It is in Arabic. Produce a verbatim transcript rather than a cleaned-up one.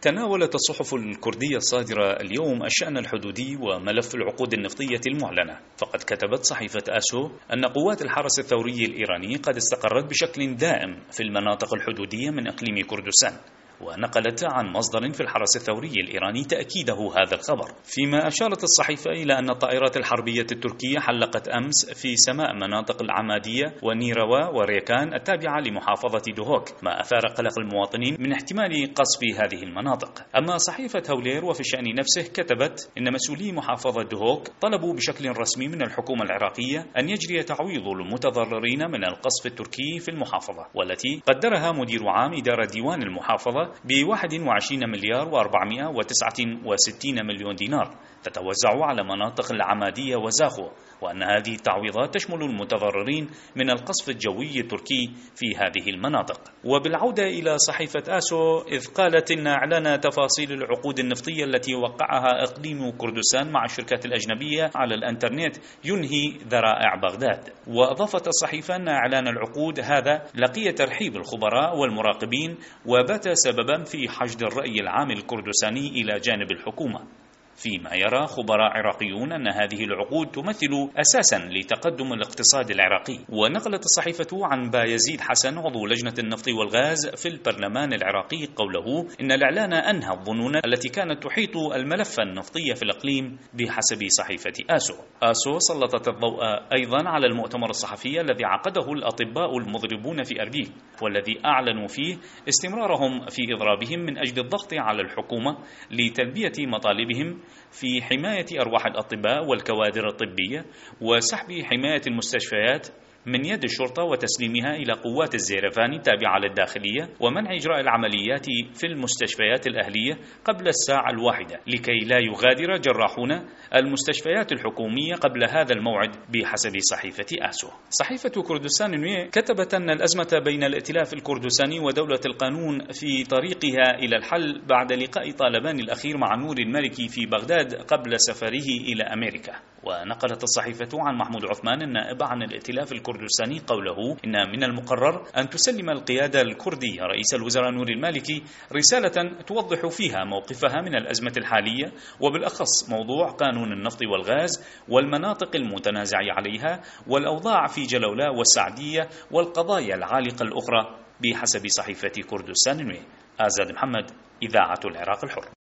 تناولت الصحف الكردية الصادرة اليوم الشأن الحدودي وملف العقود النفطية المعلنة، فقد كتبت صحيفة آسو أن قوات الحرس الثوري الإيراني قد استقرت بشكل دائم في المناطق الحدودية من إقليم كردستان، ونقلت عن مصدر في الحرس الثوري الإيراني تأكيده هذا الخبر، فيما أشارت الصحيفة إلى أن الطائرات الحربية التركية حلقت أمس في سماء مناطق العمادية ونيروا وريكان التابعة لمحافظة دهوك، ما أثار قلق المواطنين من احتمال قصف هذه المناطق. أما صحيفة هولير وفي الشأن نفسه كتبت إن مسؤولي محافظة دهوك طلبوا بشكل رسمي من الحكومة العراقية أن يجري تعويض المتضررين من القصف التركي في المحافظة، والتي قدرها مدير عام إدارة ديوان المحافظة بواحد وعشرين مليار وأربعمائة وتسعة وستين مليون دينار تتوزع على مناطق العمادية وزاخو، وأن هذه التعويضات تشمل المتضررين من القصف الجوي التركي في هذه المناطق. وبالعودة إلى صحيفة آسو، إذ قالت إن إعلان تفاصيل العقود النفطية التي وقعها إقليم كردستان مع الشركات الأجنبية على الإنترنت ينهي ذرائع بغداد. وأضافت الصحيفة أن إعلان العقود هذا لقي ترحيب الخبراء والمراقبين، وبات سببا في حشد الرأي العام الكردستاني إلى جانب الحكومة، فيما يرى خبراء عراقيون أن هذه العقود تمثل أساسا لتقدم الاقتصاد العراقي. ونقلت الصحيفة عن بايزيد حسن عضو لجنة النفط والغاز في البرلمان العراقي قوله إن الإعلان أنهى الظنون التي كانت تحيط الملف النفطي في الإقليم بحسب صحيفة آسو. آسو سلطت الضوء أيضا على المؤتمر الصحفي الذي عقده الأطباء المضربون في أربيل، والذي أعلنوا فيه استمرارهم في إضرابهم من أجل الضغط على الحكومة لتلبية مطالبهم في حماية أرواح الأطباء والكوادر الطبية، وسحب حماية المستشفيات من يد الشرطة وتسليمها إلى قوات الزيرفان التابعة للداخلية، ومنع إجراء العمليات في المستشفيات الأهلية قبل الساعة الواحدة لكي لا يغادر جراحون المستشفيات الحكومية قبل هذا الموعد بحسب صحيفة آسو. صحيفة كردستان نوية كتبت أن الأزمة بين الائتلاف الكردستاني ودولة القانون في طريقها إلى الحل بعد لقاء طالبان الأخير مع نور المالكي في بغداد قبل سفره إلى أمريكا. ونقلت الصحيفة عن محمود عثمان النائب عن الائتلاف الكردستاني قوله إن من المقرر أن تسلم القيادة الكردية رئيس الوزراء نور المالكي رسالة توضح فيها موقفها من الأزمة الحالية، وبالأخص موضوع قانون النفط والغاز والمناطق المتنازع عليها والأوضاع في جلولاء والسعدية والقضايا العالقة الأخرى بحسب صحيفة كردستان. آزاد محمد، إذاعة العراق الحر.